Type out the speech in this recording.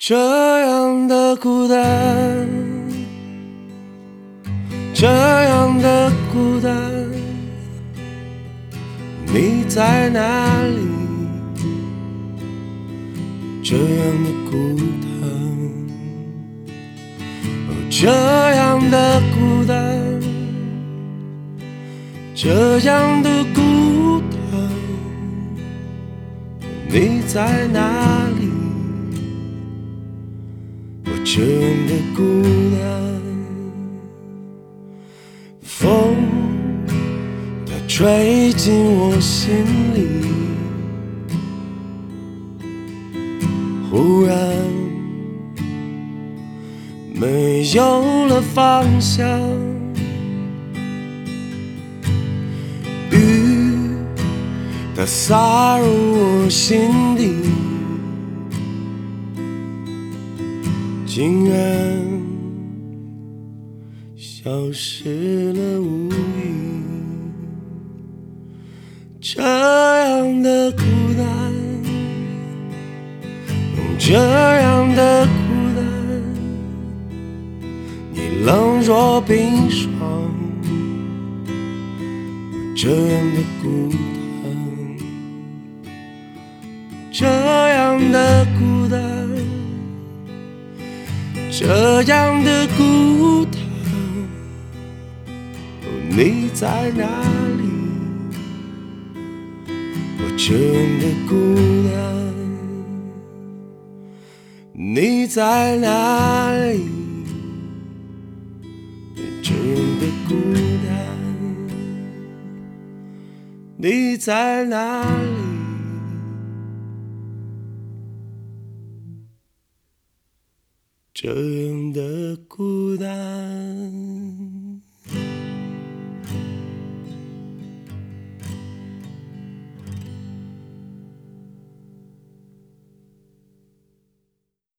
这样的孤单，这样的孤单，你在哪里？这样的孤单，这样的孤单，这样的孤单，你在哪里？这样的孤单，风它吹进我心里，忽然没有了方向，雨它洒入我心底，竟然消失了无影。这样的孤单，这样的孤单，你冷若冰霜。这样的孤单，这样的孤单，这样的孤单，你在哪里？这样的孤单，你在哪里？这样的孤单，你在哪里？这样的孤单。